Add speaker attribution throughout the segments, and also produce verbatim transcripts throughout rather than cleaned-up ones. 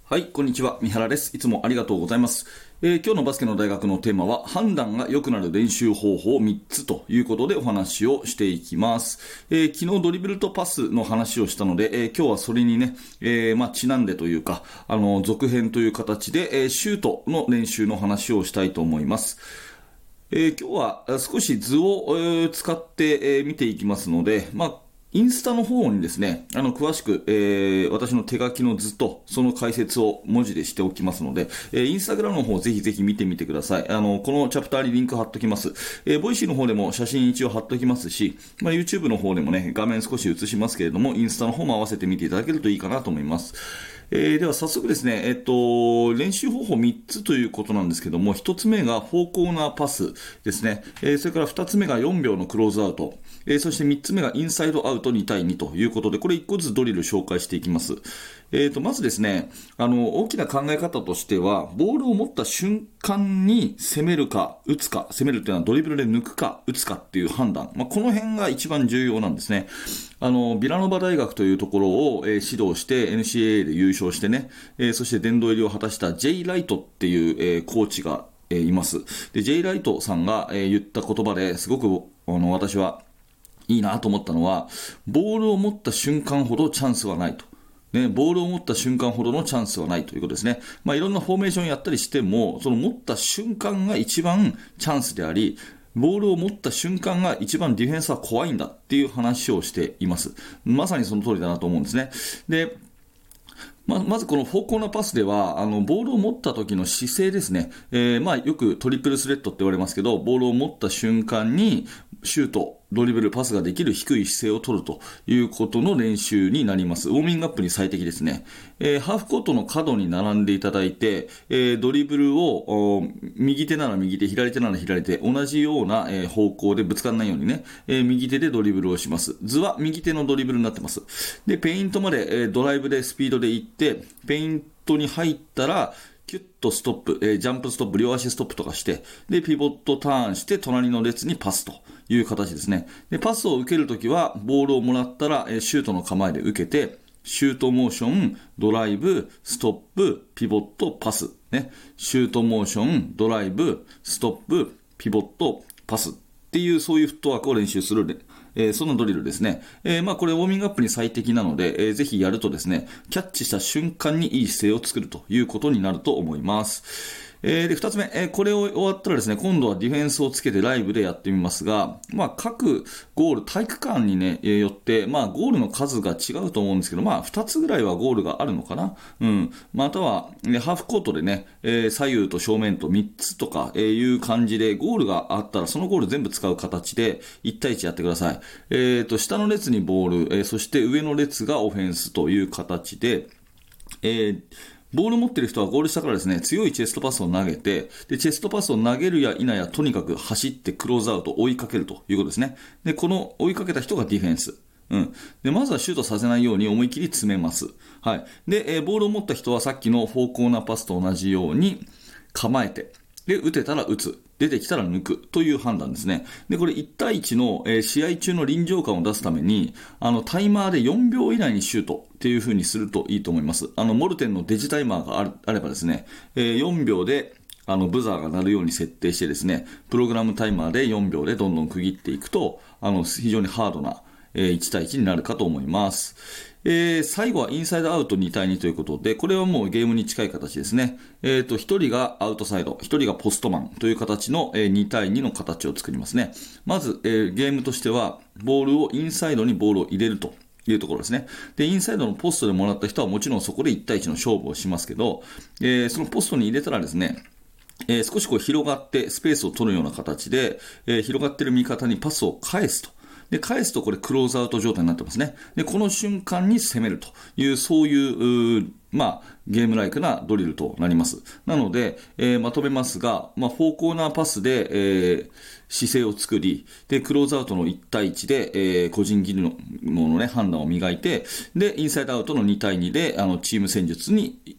Speaker 1: はい、こんにちは。三原です。いつもありがとうございます。えー今日のバスケの大学のテーマは、判断が良くなる練習方法みっつということでお話をしていきます。えー昨日ドリブルとパスの話をしたので、えー今日はそれにね、えーまあ、ちなんでというか、あの、続編という形で、えーシュートの練習の話をしたいと思います。えー今日はあ少し図を、えー使って、えー見ていきますので、まあ、インスタの方にですね、あの、詳しく、えー私の手書きの図と、その解説を文字でしておきますので、えーインスタグラムの方ぜひぜひ見てみてください。あの、このチャプターにリンク貼っときます。えーボイシーの方でも写真一応貼っときますし、まあ、YouTube の方でもね、画面少し映しますけれども、インスタの方も合わせて見ていただけるといいかなと思います。えーでは早速ですね、えっと、練習方法みっつということなんですけども、ひとつめがフォーコーナーパスですね、えーそれからふたつめがよんびょうのクローズアウト、えーそしてみっつめがインサイドアウトにたいにということで、これいっこずつドリル紹介していきます。えーと、まずですね、あの、大きな考え方としては、ボールを持った瞬間に攻めるか、打つか、攻めるというのはドリブルで抜くか、打つかっていう判断。まあ、この辺が一番重要なんですね。あの、ビラノバ大学というところを、えー指導して エヌシーエーエー で優勝してね、えーそして殿堂入りを果たした J ライトっていう、えーコーチが、えーいます。で、J ライトさんが、えー言った言葉ですごく、あの、私はいいなと思ったのは、ボールを持った瞬間ほどチャンスはないと。ね、ボールを持った瞬間ほどのチャンスはないということですね。まあ、いろんなフォーメーションやったりしても、その持った瞬間が一番チャンスであり、ボールを持った瞬間が一番ディフェンスは怖いんだっていう話をしています。まさにその通りだなと思うんですね。で、ままずこのフォーコーナーパスでは、あの、ボールを持った時の姿勢ですね。えーまあ、よくトリプルスレッドって言われますけど、ボールを持った瞬間に、シュート、ドリブル、パスができる低い姿勢を取るということの練習になります。ウォーミングアップに最適ですね。えーハーフコートの角に並んでいただいて、えードリブルをお右手なら右手、左手なら左手、同じような、えー方向でぶつからないようにね、えー右手でドリブルをします。図は右手のドリブルになってます。で、ペイントまで、えードライブでスピードで行って、ペイントに入ったら、キュッとストップ、えージャンプストップ、両足ストップとかして、で、ピボットターンして、隣の列にパスという形ですね。で、パスを受けるときは、ボールをもらったら、えーシュートの構えで受けて、シュートモーション、ドライブ、ストップ、ピボット、パス。ね。シュートモーション、ドライブ、ストップ、ピボット、パス。っていう、そういうフットワークを練習する、えーそのドリルですね。えーまあこれウォーミングアップに最適なので、えーぜひやるとですね、キャッチした瞬間にいい姿勢を作るということになると思います。えーで、二つ目、えーこれを終わったらですね、今度はディフェンスをつけてライブでやってみますが、まあ各ゴール、体育館にね、えーよって、まあゴールの数が違うと思うんですけど、まあ二つぐらいはゴールがあるのかな。うん。または、ね、ハーフコートでね、えー左右と正面と三つとか、えーいう感じで、ゴールがあったらそのゴール全部使う形で、いち対いちやってください。えーと、下の列にボール、えーそして上の列がオフェンスという形で、えーボール持ってる人はゴール下からですね、強いチェストパスを投げて、で、チェストパスを投げるや否や、とにかく走ってクローズアウト、追いかけるということですね。で、この追いかけた人がディフェンス。うん。で、まずはシュートさせないように思い切り詰めます。はい。で、えーボールを持った人はさっきのフォーコーナーパスと同じように構えて、で、打てたら打つ。出てきたら抜くという判断ですね。で、これいち対いちの、えー試合中の臨場感を出すために、あの、タイマーでよんびょう以内にシュートっていう風にするといいと思います。あの、モルテンのデジタイマーがあるあればですね、えーよんびょうで、あの、ブザーが鳴るように設定してですね、プログラムタイマーでよんびょうでどんどん区切っていくと、あの、非常にハードな、えーいち対いちになるかと思います。えー最後はインサイドアウトに対にということで、これはもうゲームに近い形ですね。えっと、ひとりがアウトサイド、ひとりがポストマンという形の、えーに対にの形を作りますね。まず、えーゲームとしては、ボールをインサイドにボールを入れるというところですね。で、インサイドのポストでもらった人はもちろんそこでいち対いちの勝負をしますけど、えーそのポストに入れたらですね、えー少しこう広がってスペースを取るような形で、えー広がっている味方にパスを返すと。で、返すとこれクローズアウト状態になってますね。で、この瞬間に攻めるという、そういう、うーまあ、ゲームライクなドリルとなります。なので、えーまとめますが、まあ、フォーコーナーパスで、えー姿勢を作り、で、クローズアウトのいち対いちで、えー個人技能のね、判断を磨いて、で、インサイドアウトのに対にで、あの、チーム戦術に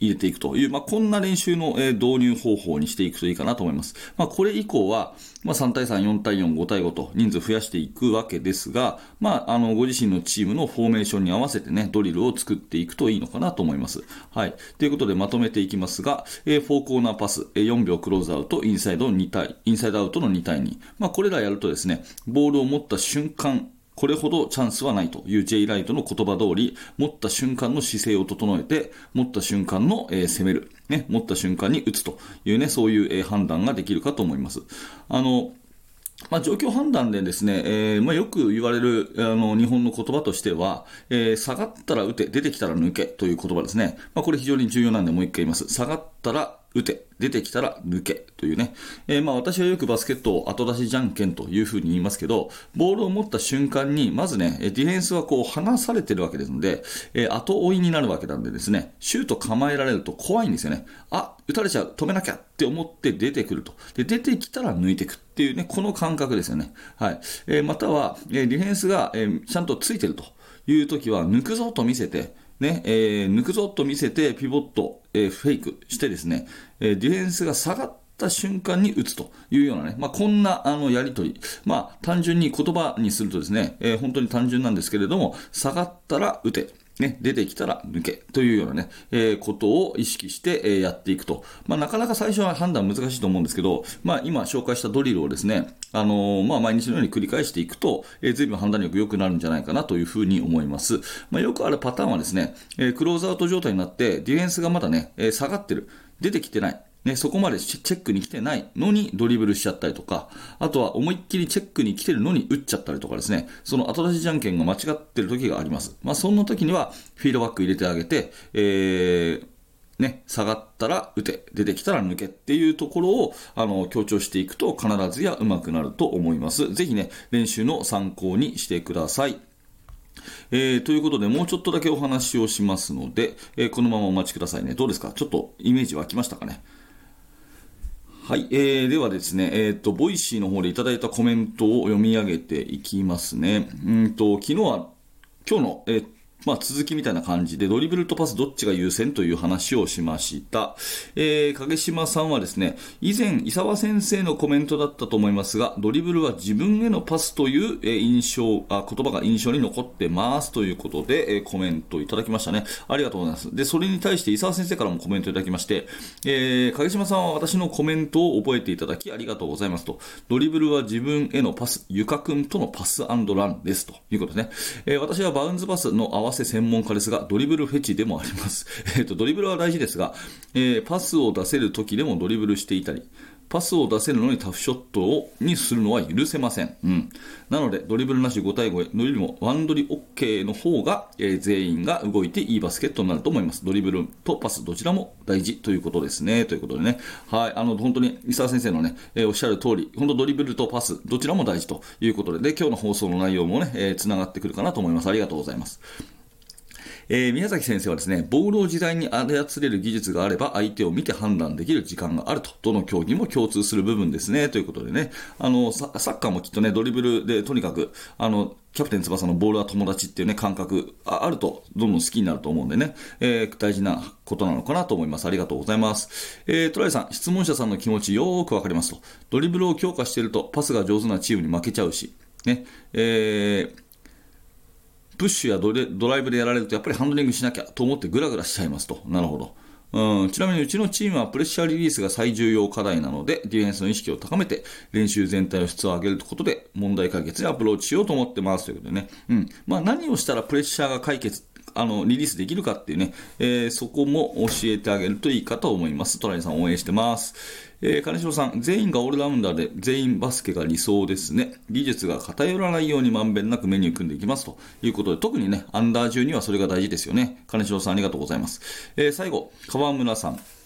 Speaker 1: 入れていくという、まあ、こんな練習の、えー、導入方法にしていくといいかなと思います。まあ、これ以降は、まあ、さん対さん、よん対よん、ご対ごと人数増やしていくわけですが、まあ、あのご自身のチームのフォーメーションに合わせてね、ドリルを作っていくといいのかなと思います。はい。ということでまとめていきますが、えー、フォーコーナーパス、えー、よんびょうクローズアウト、インサイドに対、インサイドアウトのに対に。まあ、これらやるとですね、ボールを持った瞬間、これほどチャンスはないという J ライトの言葉通り、持った瞬間の姿勢を整えて、持った瞬間の、えー、攻める、ね、持った瞬間に打つというね、そういう、えー、判断ができるかと思います。あの、まあ、状況判断でですね、えーまあ、よく言われるあの日本の言葉としては、えー、下がったら打て、出てきたら抜けという言葉ですね。まあ、これ非常に重要なんでもう一回言います。下がったら打て、出てきたら抜けというね。えー、まあ私はよくバスケットを後出しじゃんけんというふうに言いますけど、ボールを持った瞬間に、まずね、ディフェンスはこう離されてるわけですので、えー、後追いになるわけなんでですね、シュート構えられると怖いんですよね。あ、打たれちゃう、止めなきゃって思って出てくると。で、出てきたら抜いていくっていうね、この感覚ですよね。はい。えー、または、えー、ディフェンスが、えー、ちゃんとついてるというときは、抜くぞと見せて、ね、えー、抜くぞと見せてピボット、えー、フェイクしてですね、えー、ディフェンスが下がった瞬間に打つというようなね、まあ、こんなあのやりとり、まあ、単純に言葉にするとですね、えー、本当に単純なんですけれども、下がったら打て。ね、出てきたら抜けというようなね、えー、ことを意識して、えー、やっていくと。まあ、なかなか最初は判断難しいと思うんですけど、まあ、今紹介したドリルをですね、あのー、まあ、毎日のように繰り返していくと、えー、随分判断力良くなるんじゃないかなというふうに思います。まあ、よくあるパターンはですね、えー、クローズアウト状態になって、ディフェンスがまだね、えー、下がってる。出てきてない。ね、そこまでチェックに来てないのにドリブルしちゃったりとか、あとは思いっきりチェックに来てるのに打っちゃったりとかですね、その後出しじゃんけんが間違ってる時があります。まあ、そんな時にはフィードバック入れてあげて、えーね、下がったら打て、出てきたら抜けっていうところをあの強調していくと必ずや上手くなると思います。ぜひね、練習の参考にしてください。えー、ということで、もうちょっとだけお話をしますので、えー、このままお待ちくださいね。どうですか？ちょっとイメージ湧きましたかね？はい、えー、ではですね、えーと、ボイシーの方でいただいたコメントを読み上げていきますね。うんと、昨日は、今日の、えーまあ、続きみたいな感じでドリブルとパスどっちが優先という話をしました。えー、影島さんはですね、以前伊沢先生のコメントだったと思いますが、ドリブルは自分へのパスという印象、あ、言葉が印象に残ってますということで、えー、コメントをいただきましたね。ありがとうございます。で、それに対して伊沢先生からもコメントいただきまして、えー、影島さんは私のコメントを覚えていただきありがとうございますと。ドリブルは自分へのパス、ゆかくんとのパス&ランですということですね。えー、私はバウンズパスの合わせ専門家ですが、ドリブルフェチでもあります。えっと、ドリブルは大事ですが、えー、パスを出せる時でもドリブルしていたり、パスを出せるのにタフショットをにするのは許せません。うん。なので、ドリブルなしご対ごよりもワンドリ OK の方が、えー、全員が動いていいバスケットになると思います。ドリブルとパスどちらも大事ということですね。ということでね。はい。あの、本当に伊沢先生のね、えー、おっしゃる通り、本当ドリブルとパスどちらも大事ということで、で、今日の放送の内容もね、えー、つながってくるかなと思います。ありがとうございます。えー、宮崎先生はですね、ボールを自在に操れる技術があれば相手を見て判断できる時間があると、どの競技も共通する部分ですねということでね、あの サ, サッカーもきっとね、ドリブルでとにかくあのキャプテン翼のボールは友達っていうね感覚あるとどんどん好きになると思うんでね、えー、大事なことなのかなと思います。ありがとうございます。えー、トライさん、質問者さんの気持ちよーくわかりますと。ドリブルを強化しているとパスが上手なチームに負けちゃうしね、えープッシュや ド, ドライブでやられるとやっぱりハンドリングしなきゃと思ってグラグラしちゃいますと。なるほど。うん、ちなみにうちのチームはプレッシャーリリースが最重要課題なので、ディフェンスの意識を高めて練習全体の質を上げることで問題解決にアプローチしようと思ってますということでね。うん。まあ何をしたらプレッシャーが解決あのリリースできるかっていうね、えー、そこも教えてあげるといいかと思います。トライさん応援してます。えー、金城さん、全員がオールラウンダーで全員バスケが理想ですね。技術が偏らないようにまんべんなくメニュー組んでいきますということで、特にねアンダーじゅうにはそれが大事ですよね。金城さんありがとうございます。えー、最後川村さん、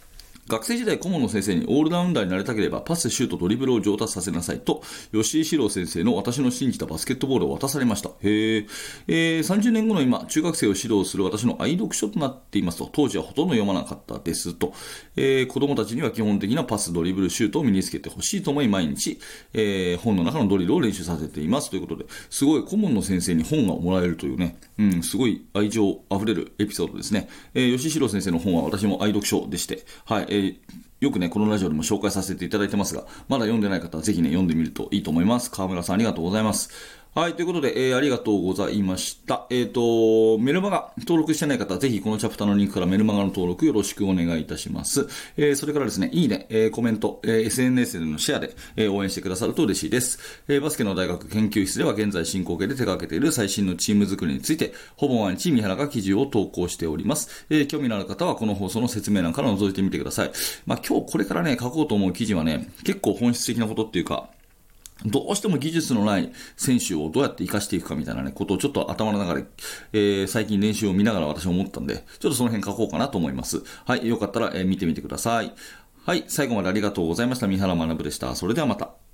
Speaker 1: 学生時代顧問の先生にオールラウンダーになりたければパス、シュート、ドリブルを上達させなさいと吉井史郎先生の私の信じたバスケットボールを渡されました。へー、えー、さんじゅうねんごの今、中学生を指導する私の愛読書となっていますと。当時はほとんど読まなかったですと、えー、子供たちには基本的なパス、ドリブル、シュートを身につけてほしいと思い毎日、えー、本の中のドリルを練習させていますということで、すごい顧問の先生に本がもらえるというね、うん、すごい愛情あふれるエピソードですね。えー、吉井史郎先生の本は私も愛読書でして、はい、えーよくね、このラジオでも紹介させていただいてますが、まだ読んでない方はぜひね、読んでみるといいと思います。川村さんありがとうございます。はい、ということで、えー、ありがとうございました。えっ、ー、と、メルマガ登録してない方は、ぜひこのチャプターのリンクからメルマガの登録よろしくお願いいたします。えー、それからですね、いいね、えー、コメント、えー、エスエヌエス でのシェアで、えー、応援してくださると嬉しいです。えー、バスケの大学研究室では現在進行形で手掛けている最新のチーム作りについて、ほぼ毎日三原が記事を投稿しております。えー、興味のある方はこの放送の説明欄から覗いてみてください。まあ、今日これからね、書こうと思う記事はね、結構本質的なことっていうか、どうしても技術のない選手をどうやって活かしていくかみたいなね、ことをちょっと頭の中で、えー、最近練習を見ながら私は思ったんで、ちょっとその辺書こうかなと思います。はい、よかったら、えー、見てみてください。はい、最後までありがとうございました。三原学でした。それではまた。